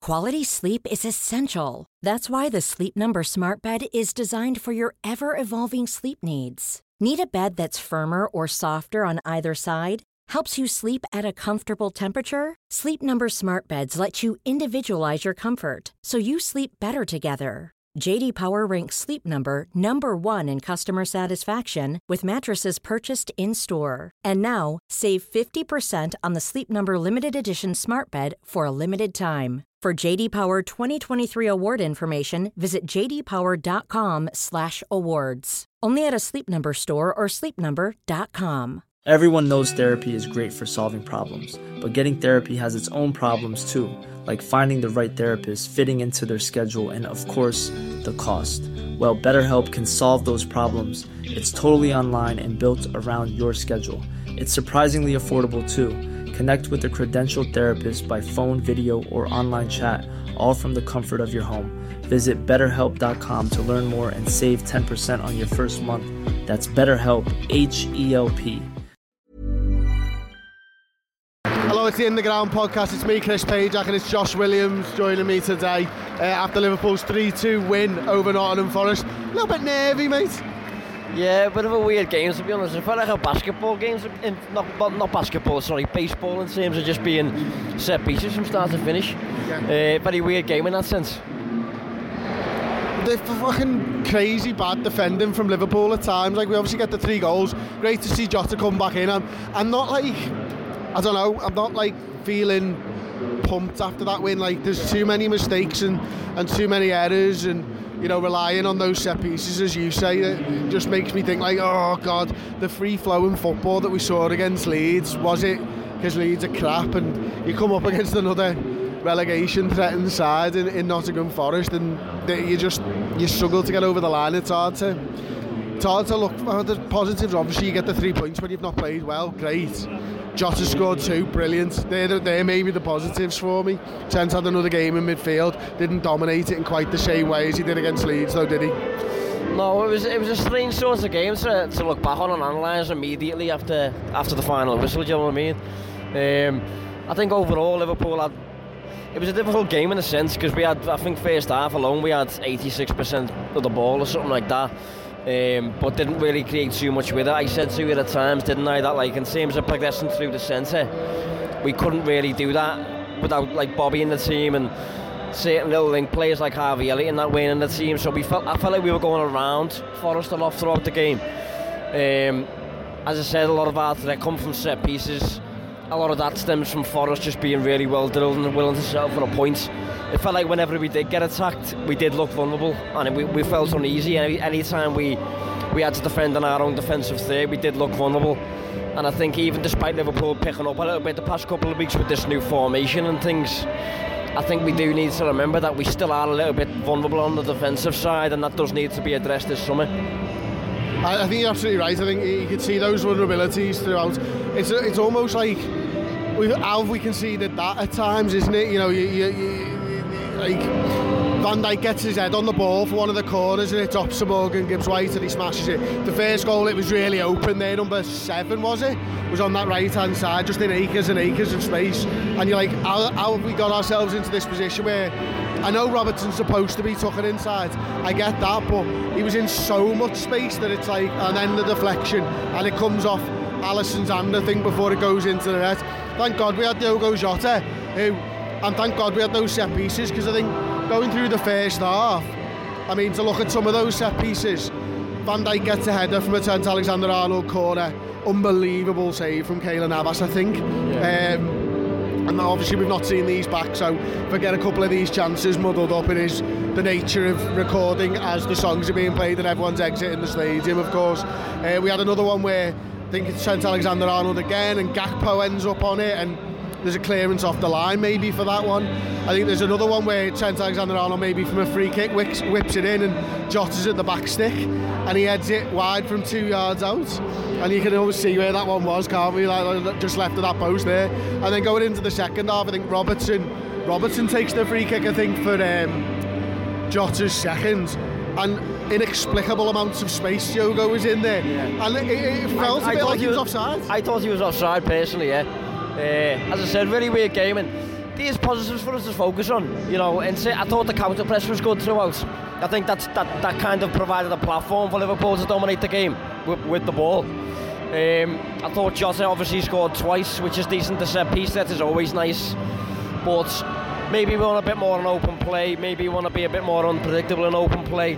Quality sleep is essential. That's why the Sleep Number Smart Bed is designed for your ever-evolving sleep needs. Need a bed that's firmer or softer on either side? Helps you sleep at a comfortable temperature? Sleep Number Smart Beds let you individualize your comfort, so you sleep better together. J.D. Power ranks Sleep Number number 1 in customer satisfaction with mattresses purchased in-store. And now, save 50% on the Sleep Number Limited Edition Smart Bed for a limited time. For J.D. Power 2023 award information, visit jdpower.com/awards. Only at a Sleep Number store or sleepnumber.com. Everyone knows therapy is great for solving problems, but getting therapy has its own problems too, like finding the right therapist, fitting into their schedule, and of course, the cost. Well, BetterHelp can solve those problems. It's totally online and built around your schedule. It's surprisingly affordable too. Connect with a credentialed therapist by phone, video, or online chat, all from the comfort of your home. Visit BetterHelp.com to learn more and save 10% on your first month. That's BetterHelp, H-E-L-P. Hello, it's the In The Ground podcast. It's me, Chris Pajak, and it's Josh Williams joining me today after Liverpool's 3-2 win over Nottingham Forest. A little bit nervy, mate. Yeah, a bit of a weird game, to be honest. I felt like how basketball games, not basketball, sorry, baseball in terms of just being set pieces from start to finish. Yeah. Very weird game in that sense. They're fucking crazy bad defending from Liverpool at times. Like, we obviously get the 3 goals. Great to see Jota come back in. I'm not like, I don't know, I'm not like feeling pumped after that win. Like, there's too many mistakes and too many errors, and you know, relying on those set pieces, as you say, it just makes me think like, oh God, the free-flowing football that we saw against Leeds, was it because Leeds are crap, and you come up against another relegation-threatened side in Nottingham Forest, and you struggle to get over the line. It's hard to look for the positives. Obviously, you get the 3 points when you've not played well. Great. Jota scored 2, brilliant. They're maybe the positives for me. Trent had another game in midfield, didn't dominate it in quite the same way as he did against Leeds, though, did he? No, it was a strange sort of game to look back on and analyse immediately after the final whistle. Do you know what I mean? I think overall Liverpool it was a difficult game in a sense, because we had, I think first half alone, we had 86% of the ball or something like that. But didn't really create too much with it. I said to you at times, didn't I, that like in terms of progressing through the centre, we couldn't really do that without like Bobby in the team and certain little link players like Harvey Elliott in that way in the team. So I felt like we were going around Forest a lot throughout the game. As I said, a lot of our threat come from set pieces. A lot of that stems from Forest just being really well drilled and willing to settle for a point. It felt like whenever we did get attacked, we did look vulnerable, and we felt uneasy. Any time we had to defend on our own defensive third, we did look vulnerable. And I think even despite Liverpool picking up a little bit the past couple of weeks with this new formation and things, I think we do need to remember that we still are a little bit vulnerable on the defensive side, and that does need to be addressed this summer. I think you're absolutely right. I think you can see those vulnerabilities throughout. It's almost like we conceded that at times, isn't it? You know, like Van Dijk gets his head on the ball for one of the corners and it's off to Morgan Gibbs-White and he smashes it. The first goal, it was really open there, number 7 was it? Was on that right hand side, just in acres and acres of space, and you're like, how have we got ourselves into this position where I know Robertson's supposed to be tucking inside, I get that, but he was in so much space that it's like, and then the deflection and it comes off Alisson's hand, I think, before it goes into the net. Thank God we had Diogo Jota, and thank God we had those set pieces, because I think going through the first half, I mean, to look at some of those set pieces, Van Dijk gets a header from a Trent Alexander-Arnold corner, unbelievable save from Keylor Navas, I think. Yeah. And obviously we've not seen these back, so if I get a couple of these chances muddled up, it is the nature of recording as the songs are being played and everyone's exiting the stadium, of course. We had another one where I think it's Trent Alexander-Arnold again, and Gakpo ends up on it, and there's a clearance off the line maybe for that one. I think there's another one where Trent Alexander-Arnold maybe from a free kick whips it in, and Jota's at the back stick and he heads it wide from 2 yards out, and you can always see where that one was, can't we, like just left of that post there. And then going into the second half, I think Robertson takes the free kick, I think, for Jota's second, and inexplicable amounts of space Diogo was in there, and it felt a bit like he was offside. I thought he was offside personally, yeah. As I said, really weird game, and there's positives for us to focus on, you know, and I thought the counter press was good throughout. I think that kind of provided a platform for Liverpool to dominate the game with the ball. I thought Jota obviously scored twice, which is decent. The set piece, that is always nice, but maybe we want a bit more on open play, maybe we want to be a bit more unpredictable in open play.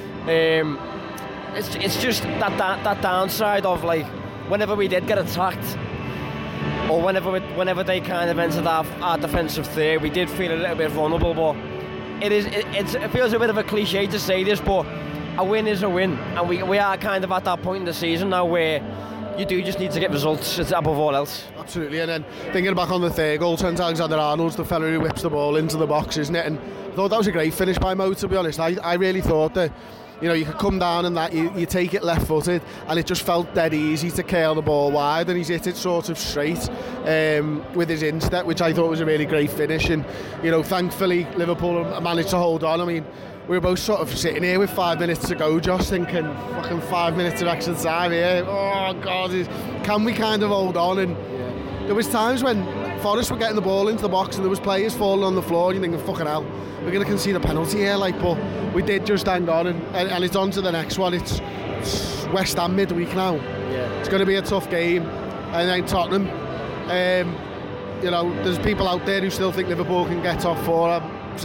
It's just that downside of, like, whenever we did get attacked, or whenever they kind of entered our defensive third, we did feel a little bit vulnerable. But it feels a bit of a cliche to say this, but a win is a win, and we are kind of at that point in the season now where you do just need to get results above all else. Absolutely. And then thinking back on the third goal, Trent Alexander-Arnold's the fellow who whips the ball into the box, isn't it? And I thought that was a great finish by Mo, to be honest. I really thought that, you know, you could come down and that you take it left-footed, and it just felt dead easy to curl the ball wide, and he's hit it sort of straight with his instep, which I thought was a really great finish. And, you know, thankfully Liverpool managed to hold on. I mean, we were both sort of sitting here with 5 minutes to go, just thinking, fucking 5 minutes of extra time here. Oh God, can we kind of hold on? And there was times when Forest were getting the ball into the box and there was players falling on the floor, and you're thinking, fucking hell, we're going to concede a penalty here, like. But we did just hang on, and it's on to the next one. It's West Ham midweek now. Yeah. It's going to be a tough game, and then Tottenham. You know, there's people out there who still think Liverpool can get top four.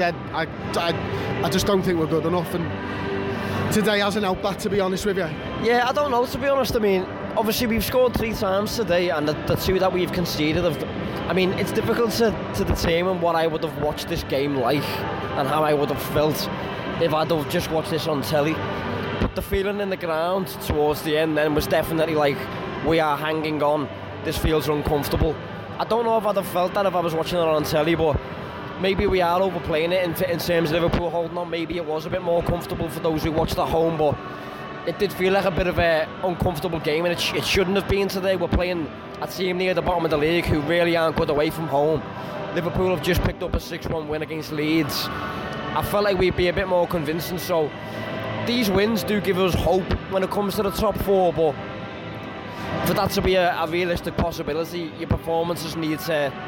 I just don't think we're good enough, and today hasn't helped that, to be honest with you. Yeah, I don't know, to be honest. I mean, obviously we've scored 3 times today, and the 2 that we've conceded I mean, it's difficult to determine what I would have watched this game like and how I would have felt if I'd have just watched this on telly. But the feeling in the ground towards the end then was definitely like, we are hanging on, this feels uncomfortable. I don't know if I'd have felt that if I was watching it on telly, but maybe we are overplaying it in terms of Liverpool holding on. Maybe it was a bit more comfortable for those who watched at home, but it did feel like a bit of an uncomfortable game, and it shouldn't have been today. We're playing a team near the bottom of the league who really aren't good away from home. Liverpool have just picked up a 6-1 win against Leeds. I felt like we'd be a bit more convincing, so these wins do give us hope when it comes to the top 4, but for that to be a realistic possibility, your performances need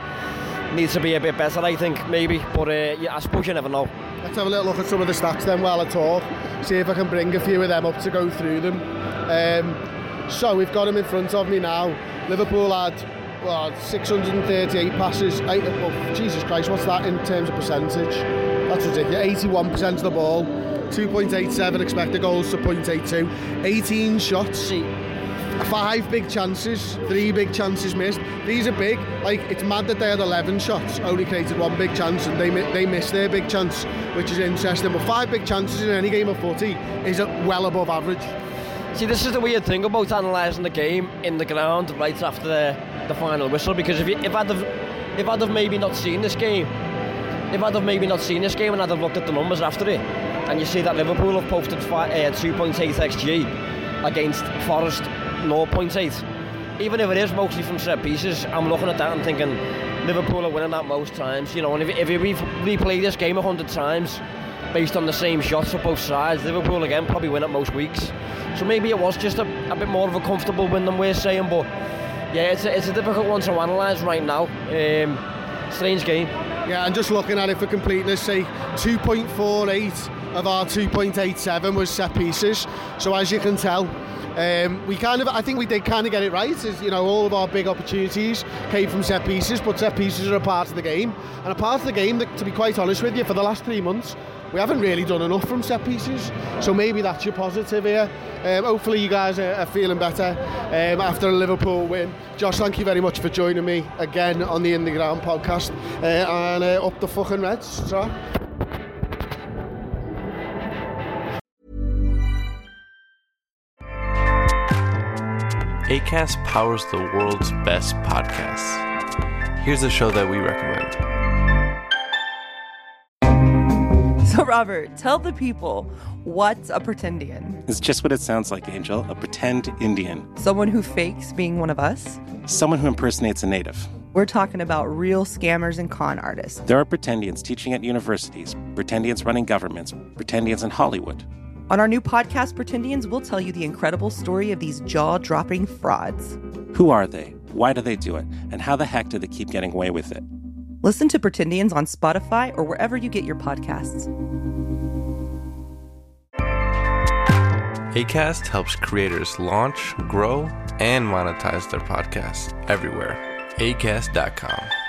to be a bit better, I think, maybe, but yeah, I suppose you never know. Let's have a little look at some of the stats then while I talk, see if I can bring a few of them up to go through them. So we've got them in front of me now. Liverpool had 638 passes. Jesus Christ, what's that in terms of percentage? That's ridiculous. 81% of the ball, 2.87 expected goals to 0.82, 18 shots. 5 big chances, 3 big chances missed. These are big. Like, it's mad that they had 11 shots, only created 1 big chance, and they missed their big chance, which is interesting. But 5 big chances in any game of footy is well above average. See, this is the weird thing about analysing the game in the ground right after the final whistle, because if I'd have maybe not seen this game, and I'd have looked at the numbers after it, and you see that Liverpool have posted 2.8 XG against Forest 0.8. Even if it is mostly from set pieces, I'm looking at that and thinking Liverpool are winning that most times. You know, and if we replay this game 100 times based on the same shots for both sides, Liverpool again probably win it most weeks. So maybe it was just a bit more of a comfortable win than we're saying, but yeah, it's a difficult one to analyse right now. Strange game. Yeah, and just looking at it for completeness sake, 2.48 of our 2.87 was set pieces. So as you can tell, I think we did kind of get it right. Is, you know, all of our big opportunities came from set pieces, but set pieces are a part of the game, and a part of the game that, to be quite honest with you, for the last 3 months we haven't really done enough from set pieces. So maybe that's your positive here. Hopefully you guys are feeling better after a Liverpool win. Josh, thank you very much for joining me again on the In the Ground podcast, and up the fucking Reds. So. Acast powers the world's best podcasts. Here's a show that we recommend. So, Robert, tell the people, what's a pretendian? It's just what it sounds like, Angel. A pretend Indian. Someone who fakes being one of us? Someone who impersonates a native. We're talking about real scammers and con artists. There are pretendians teaching at universities, pretendians running governments, pretendians in Hollywood. On our new podcast, Pretendians, we'll tell you the incredible story of these jaw-dropping frauds. Who are they? Why do they do it? And how the heck do they keep getting away with it? Listen to Pretendians on Spotify or wherever you get your podcasts. Acast helps creators launch, grow, and monetize their podcasts everywhere. Acast.com.